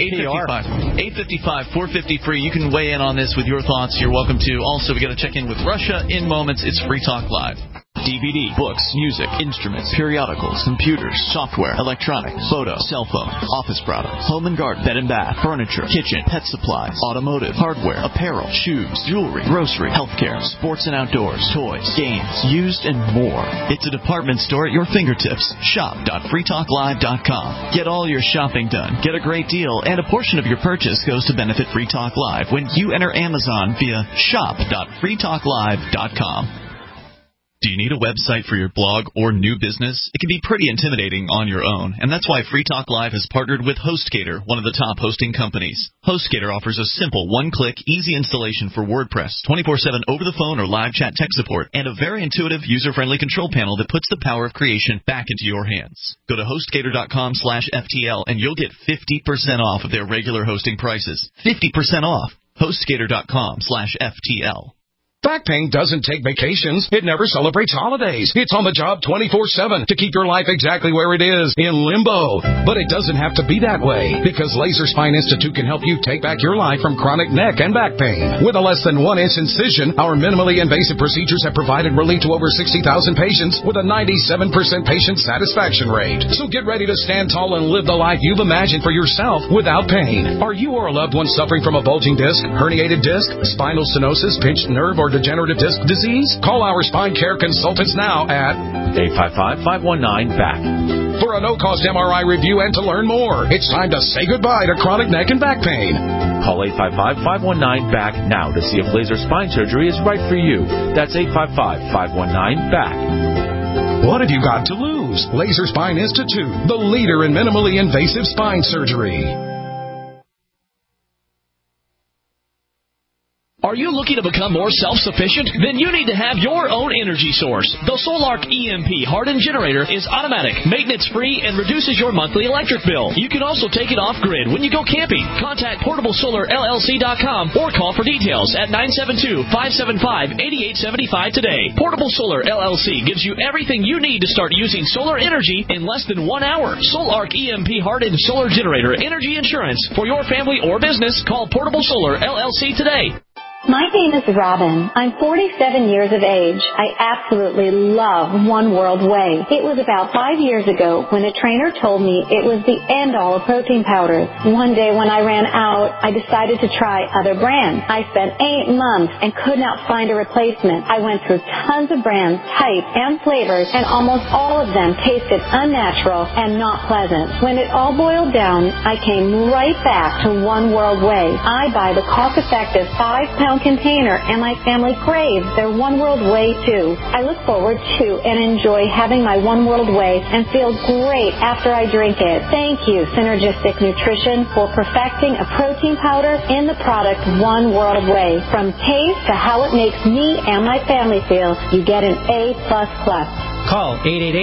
855, 450 free. You can weigh in on this with your thoughts. You're welcome to. Also, we got to check in with Russia in moments. It's Free Talk Live. DVD, books, music, instruments, periodicals, computers, software, electronics, photo, cell phone, office products, home and garden, bed and bath, furniture, kitchen, pet supplies, automotive, hardware, apparel, shoes, jewelry, grocery, healthcare, sports and outdoors, toys, games, used, and more. It's a department store at your fingertips. Shop.freetalklive.com. Get all your shopping done, get a great deal, and a portion of your purchase goes to benefit Free Talk Live when you enter Amazon via shop.freetalklive.com. Do you need a website for your blog or new business? It can be pretty intimidating on your own, and that's why Free Talk Live has partnered with HostGator, one of the top hosting companies. HostGator offers a simple one-click, easy installation for WordPress, 24/7 over-the-phone or live chat tech support, and a very intuitive, user-friendly control panel that puts the power of creation back into your hands. Go to HostGator.com/FTL, and you'll get 50% off of their regular hosting prices. 50% off. HostGator.com/FTL. Back pain doesn't take vacations. It never celebrates holidays. It's on the job 24/7 to keep your life exactly where it is, in limbo. But it doesn't have to be that way, because Laser Spine Institute can help you take back your life from chronic neck and back pain. With a less than 1-inch incision, our minimally invasive procedures have provided relief to over 60,000 patients with a 97% patient satisfaction rate. So get ready to stand tall and live the life you've imagined for yourself without pain. Are you or a loved one suffering from a bulging disc, herniated disc, spinal stenosis, pinched nerve, or degenerative disc disease? Call our spine care consultants now at 855-519-BACK. for a no-cost MRI review and to learn more. It's time to say goodbye to chronic neck and back pain. Call 855-519-BACK now to see if laser spine surgery is right for you. That's 855-519-BACK. What have you got to lose? Laser Spine Institute, the leader in minimally invasive spine surgery. Are you looking to become more self-sufficient? Then you need to have your own energy source. The Solark EMP hardened generator is automatic, maintenance-free, and reduces your monthly electric bill. You can also take it off-grid when you go camping. Contact PortableSolarLLC.com or call for details at 972-575-8875 today. Portable Solar LLC gives you everything you need to start using solar energy in less than 1 hour. Solark EMP hardened solar generator energy insurance for your family or business. Call Portable Solar LLC today. My name is Robin. I'm 47 years of age. I absolutely love One World Whey. It was about 5 years ago when a trainer told me it was the end-all of protein powders. One day when I ran out, I decided to try other brands. I spent 8 months and could not find a replacement. I went through tons of brands, types, and flavors, and almost all of them tasted unnatural and not pleasant. When it all boiled down, I came right back to One World Whey. I buy the cost-effective 5-pound container, and my family craves their One World Whey too. I look forward to and enjoy having my One World Whey and feel great after I drink it. Thank you, Synergistic Nutrition, for perfecting a protein powder in the product One World Whey. From taste to how it makes me and my family feel, you get an A++. Call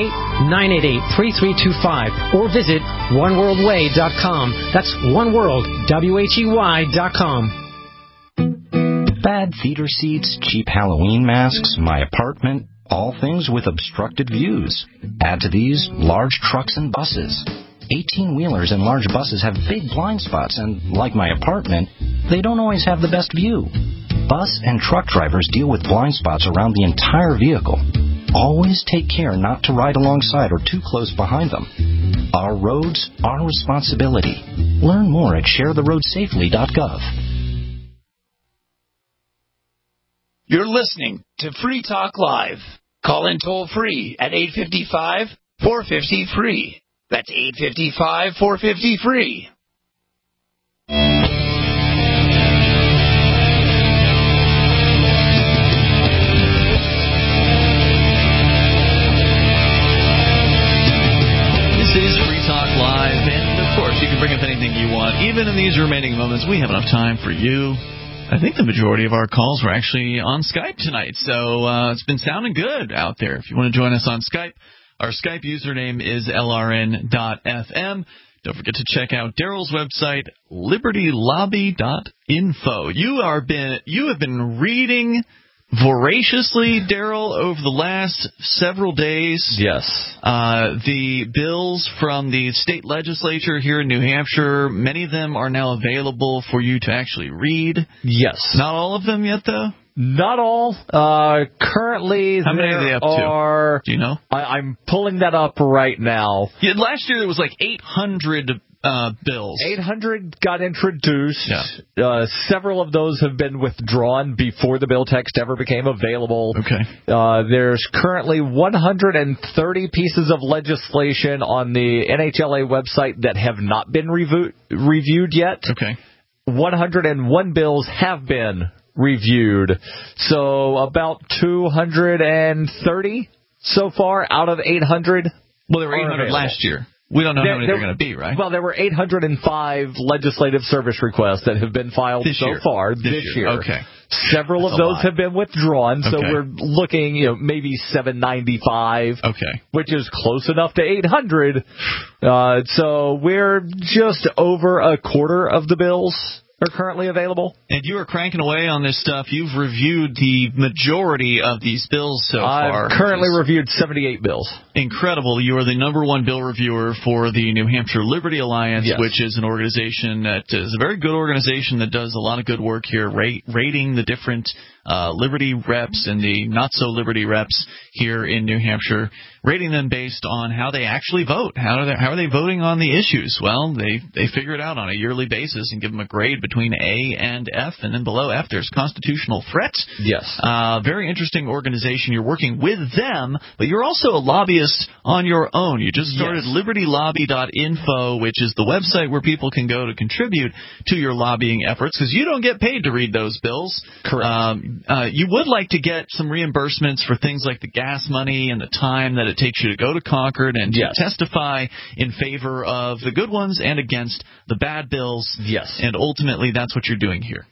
888-988-3325 or visit oneworldwhey.com. That's oneworldwhey.com. Bad theater seats, cheap Halloween masks, my apartment, all things with obstructed views. Add to these large trucks and buses. 18-wheelers and large buses have big blind spots, and like my apartment, they don't always have the best view. Bus and truck drivers deal with blind spots around the entire vehicle. Always take care not to ride alongside or too close behind them. Our roads, our responsibility. Learn more at sharetheroadsafely.gov. You're listening to Free Talk Live. Call in toll-free at 855-450-FREE. That's 855-450-FREE. This is Free Talk Live, and of course, you can bring up anything you want. Even in these remaining moments, we have enough time for you. I think the majority of our calls were actually on Skype tonight, so it's been sounding good out there. If you want to join us on Skype, our Skype username is LRN.FM. Don't forget to check out Daryl's website, libertylobby.info. You have been reading voraciously, Daryl, over the last several days. Yes. The bills from the state legislature here in New Hampshire, many of them are now available for you to actually read. Yes. Not all of them yet, though? Not all. Currently, how many are they up to? Do you know? I'm pulling that up right now. Yeah, last year there was like 800 bills. 800 got introduced. Yeah. Several of those have been withdrawn before the bill text ever became available. Okay. There's currently 130 pieces of legislation on the NHLA website that have not been reviewed yet. Okay. 101 bills have been reviewed. So about 230 so far out of 800. Well, there were 800 last year. We don't know how many they're going to be, right? Well, there were 805 legislative service requests that have been filed far this year. Okay. Several of those have been withdrawn, so we're looking, maybe 795. Okay. Which is close enough to 800. So we're just over a quarter of the bills are currently available. And you are cranking away on this stuff. You've reviewed the majority of these bills so far. I've currently reviewed 78 bills. Incredible. You are the number one bill reviewer for the New Hampshire Liberty Alliance, which is an organization that is a very good organization that does a lot of good work here, rating the different Liberty reps and the not-so-Liberty reps here in New Hampshire, rating them based on how they actually vote. How are they voting on the issues? Well, they figure it out on a yearly basis and give them a grade between A and F, and then below F there's constitutional threat. Yes. Very interesting organization. You're working with them, but you're also a lobbyist on your own. You just started libertylobby.info, which is the website where people can go to contribute to your lobbying efforts, because you don't get paid to read those bills. Correct. You would like to get some reimbursements for things like the gas money and the time that it takes you to go to Concord and to testify in favor of the good ones and against the bad bills. Yes. And ultimately, that's what you're doing here.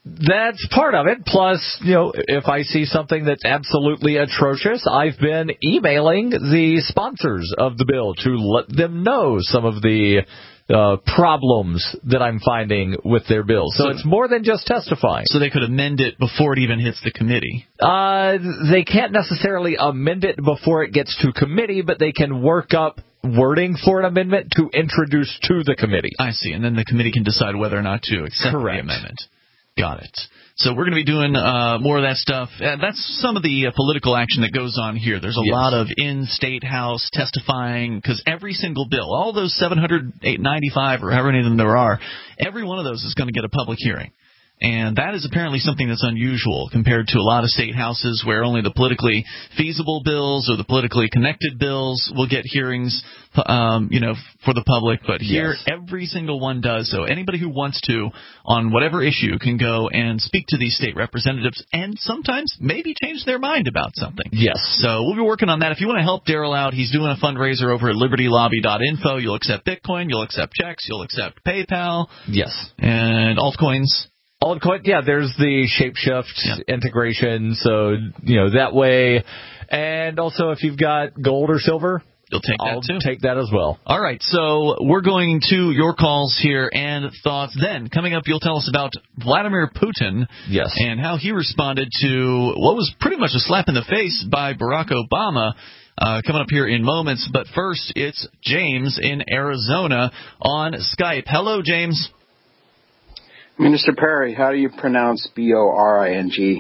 That's part of it. Plus, if I see something that's absolutely atrocious, I've been emailing the sponsors of the bill to let them know some of the problems that I'm finding with their bill. So it's more than just testifying. So they could amend it before it even hits the committee. They can't necessarily amend it before it gets to committee, but they can work up wording for an amendment to introduce to the committee. I see. And then the committee can decide whether or not to accept the amendment. Got it. So we're going to be doing more of that stuff. That's some of the political action that goes on here. There's a lot of in-state house testifying, because every single bill, all those 795 or however many of them there are, every one of those is going to get a public hearing. And that is apparently something that's unusual compared to a lot of state houses where only the politically feasible bills or the politically connected bills will get hearings, for the public. But here, every single one does. So anybody who wants to, on whatever issue, can go and speak to these state representatives and sometimes maybe change their mind about something. Yes. So we'll be working on that. If you want to help Daryl out, he's doing a fundraiser over at libertylobby.info. You'll accept Bitcoin. You'll accept checks. You'll accept PayPal. Yes. And altcoins. Altcoin, there's the Shapeshift integration, so, that way. And also, if you've got gold or silver, you'll take that too. I'll take that as well. All right, so we're going to your calls here and thoughts. Then, coming up, you'll tell us about Vladimir Putin. Yes. And how he responded to what was pretty much a slap in the face by Barack Obama. Coming up here in moments. But first, it's James in Arizona on Skype. Hello, James. Minister Perry, how do you pronounce B-O-R-I-G?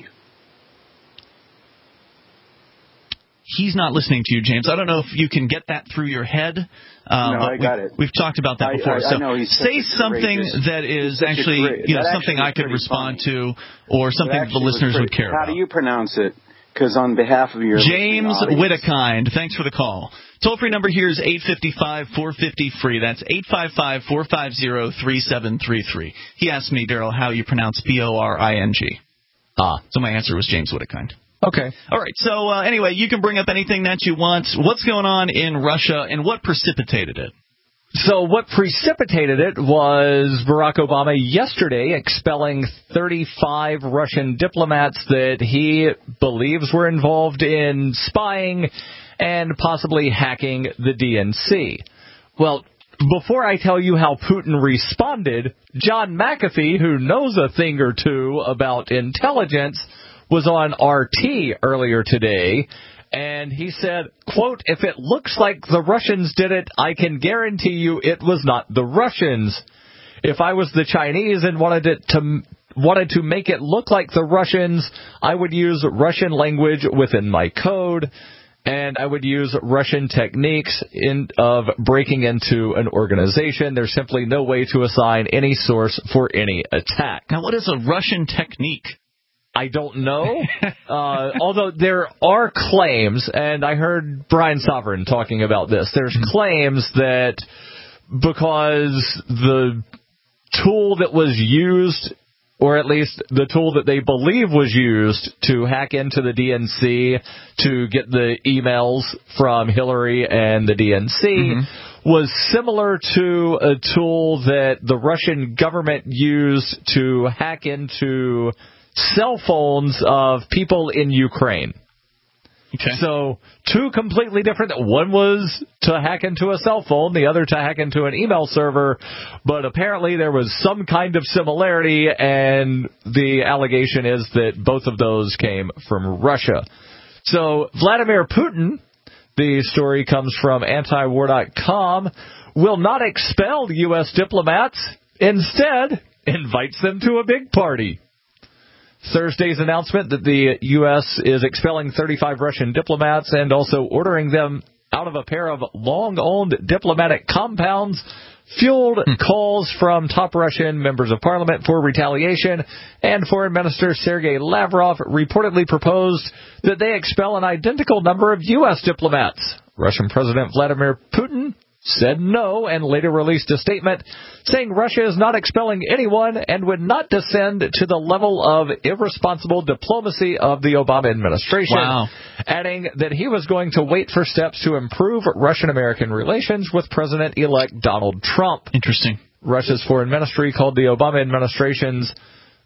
He's not listening to you, James. I don't know if you can get that through your head. No, I got it. We've talked about that before. I know he's say something that is actually, something I could respond to, or something the listeners would care about. How do you pronounce it? Because on behalf of your James Whittakind, thanks for the call. Toll-free number here is 855-450-FREE. That's 855-450-3733. He asked me, Daryl, how you pronounce B-O-R-I-N-G. So my answer was James Whittakind. Okay. All right. So anyway, you can bring up anything that you want. What's going on in Russia, and what precipitated it? So what precipitated it was Barack Obama yesterday expelling 35 Russian diplomats that he believes were involved in spying and possibly hacking the DNC. Well, before I tell you how Putin responded, John McAfee, who knows a thing or two about intelligence, was on RT earlier today. And he said, quote, if it looks like the Russians did it, I can guarantee you it was not the Russians. If I was the Chinese and wanted to make it look like the Russians, I would use Russian language within my code, and I would use Russian techniques of breaking into an organization. There's simply no way to assign any source for any attack. Now, what is a Russian technique? I don't know, although there are claims, and I heard Brian Sovereign talking about this. There's claims that because the tool that was used, or at least the tool that they believe was used to hack into the DNC to get the emails from Hillary and the DNC, was similar to a tool that the Russian government used to hack into cell phones of people in Ukraine. Okay. So, two completely different. One was to hack into a cell phone, the other to hack into an email server, but apparently there was some kind of similarity, and the allegation is that both of those came from Russia. So, Vladimir Putin, the story comes from antiwar.com, will not expel U.S. diplomats, instead invites them to a big party. Thursday's announcement that the U.S. is expelling 35 Russian diplomats and also ordering them out of a pair of long-owned diplomatic compounds fueled calls from top Russian members of parliament for retaliation, and Foreign Minister Sergei Lavrov reportedly proposed that they expel an identical number of U.S. diplomats. Russian President Vladimir Putin said no and later released a statement saying Russia is not expelling anyone and would not descend to the level of irresponsible diplomacy of the Obama administration, adding that he was going to wait for steps to improve Russian-American relations with President-elect Donald Trump. Interesting. Russia's foreign ministry called the Obama administration's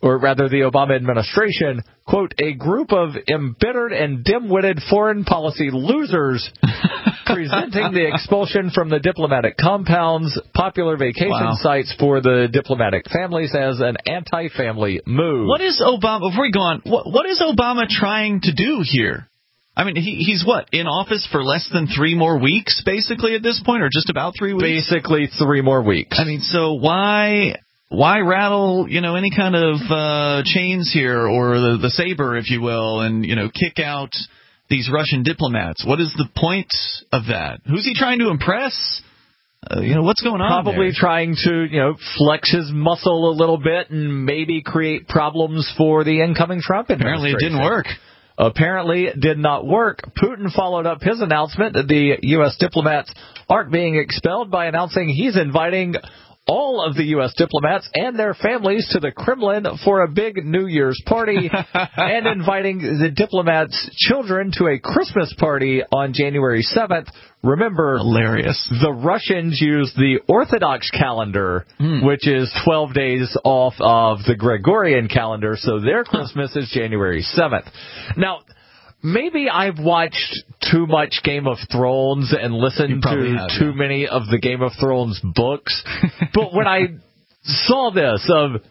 or rather the Obama administration, quote, a group of embittered and dim-witted foreign policy losers presenting the expulsion from the diplomatic compounds, popular vacation sites for the diplomatic families as an anti-family move. What is Obama, before we go on, what is Obama trying to do here? I mean, he's what, in office for less than 3 more weeks, basically, at this point, or just about 3 weeks? Basically 3 more weeks. I mean, so why rattle, any kind of chains here, or the saber, if you will, and, kick out these Russian diplomats? What is the point of that? Who's he trying to impress? What's going on Probably there? trying to, flex his muscle a little bit and maybe create problems for the incoming Trump administration. Apparently it didn't work. Apparently it did not work. Putin followed up his announcement that the U.S. diplomats aren't being expelled by announcing he's inviting all of the U.S. diplomats and their families to the Kremlin for a big New Year's party and inviting the diplomats' children to a Christmas party on January 7th. Remember, hilarious. The Russians use the Orthodox calendar, which is 12 days off of the Gregorian calendar, so their Christmas is January 7th. Now, maybe I've watched too much Game of Thrones and listened to too many of the Game of Thrones books, but when I saw this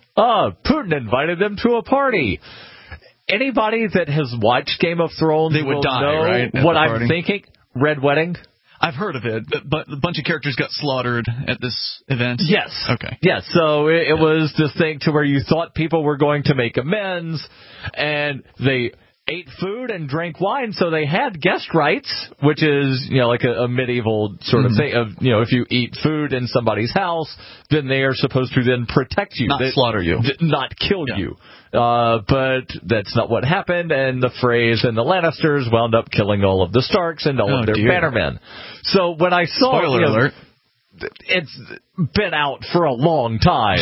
Putin invited them to a party, anybody that has watched Game of Thrones will know right, what I'm thinking. Red Wedding? I've heard of it, but a bunch of characters got slaughtered at this event? Yes. Okay. Yes, so it was this thing to where you thought people were going to make amends, and they ate food and drank wine, so they had guest rights, which is, like a medieval sort of thing of, if you eat food in somebody's house, then they are supposed to then protect you. Not slaughter you. Not kill you. But that's not what happened, and the Freys and the Lannisters wound up killing all of the Starks and all of their bannermen. So when I saw... Spoiler alert. It's been out for a long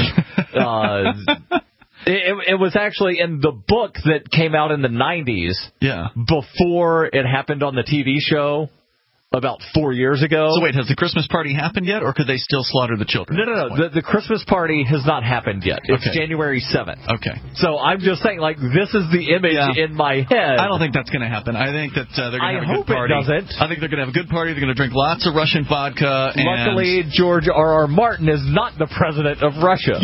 time. It was actually in the book that came out in the 90s. Yeah. Before it happened on the TV show about 4 years ago. So wait, has the Christmas party happened yet, or could they still slaughter the children? No. The Christmas party has not happened yet. It's January 7th. Okay. So I'm just saying, this is the image in my head. I don't think that's going to happen. I think that they're going to have a good party. I hope it doesn't. I think they're going to have a good party. They're going to drink lots of Russian vodka. Luckily, George R.R. Martin is not the president of Russia.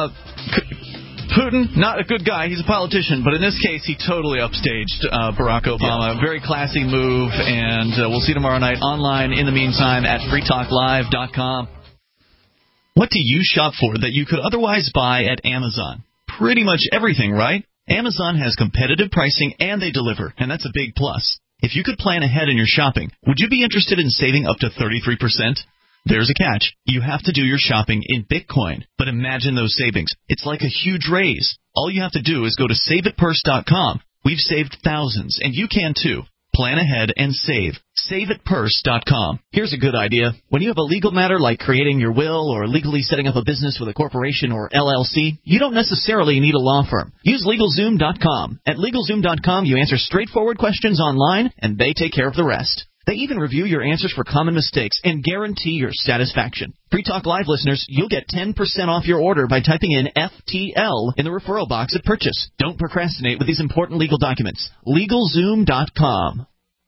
Putin, not a good guy. He's a politician, but in this case, he totally upstaged Barack Obama. Yeah. Very classy move, and we'll see tomorrow night online. In the meantime, at freetalklive.com. What do you shop for that you could otherwise buy at Amazon? Pretty much everything, right? Amazon has competitive pricing, and they deliver, and that's a big plus. If you could plan ahead in your shopping, would you be interested in saving up to 33%? There's a catch. You have to do your shopping in Bitcoin. But imagine those savings. It's like a huge raise. All you have to do is go to SaveItPurse.com. We've saved thousands, and you can too. Plan ahead and save. SaveItPurse.com. Here's a good idea. When you have a legal matter like creating your will or legally setting up a business with a corporation or LLC, you don't necessarily need a law firm. Use LegalZoom.com. At LegalZoom.com, you answer straightforward questions online, and they take care of the rest. They even review your answers for common mistakes and guarantee your satisfaction. Free Talk Live listeners, you'll get 10% off your order by typing in FTL in the referral box at purchase. Don't procrastinate with these important legal documents. LegalZoom.com.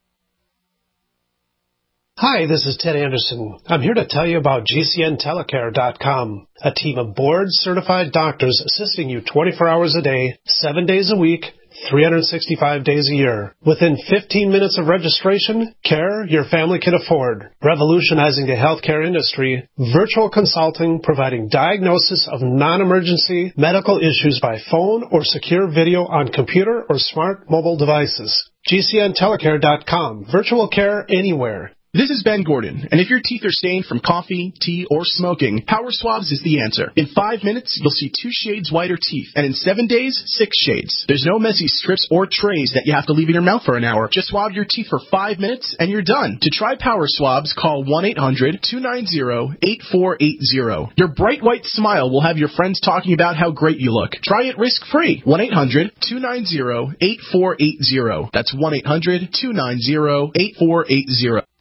Hi, this is Ted Anderson. I'm here to tell you about GCNTelecare.com, a team of board-certified doctors assisting you 24 hours a day, 7 days a week, 365 days a year. Within 15 minutes of registration, care your family can afford. Revolutionizing the healthcare industry, virtual consulting providing diagnosis of non-emergency medical issues by phone or secure video on computer or smart mobile devices. GCNTelecare.com. Virtual care anywhere. This is Ben Gordon, and if your teeth are stained from coffee, tea, or smoking, Power Swabs is the answer. In 5 minutes, you'll see 2 shades whiter teeth, and in 7 days, 6 shades. There's no messy strips or trays that you have to leave in your mouth for an hour. Just swab your teeth for 5 minutes, and you're done. To try Power Swabs, call 1-800-290-8480. Your bright white smile will have your friends talking about how great you look. Try it risk-free. 1-800-290-8480. That's 1-800-290-8480.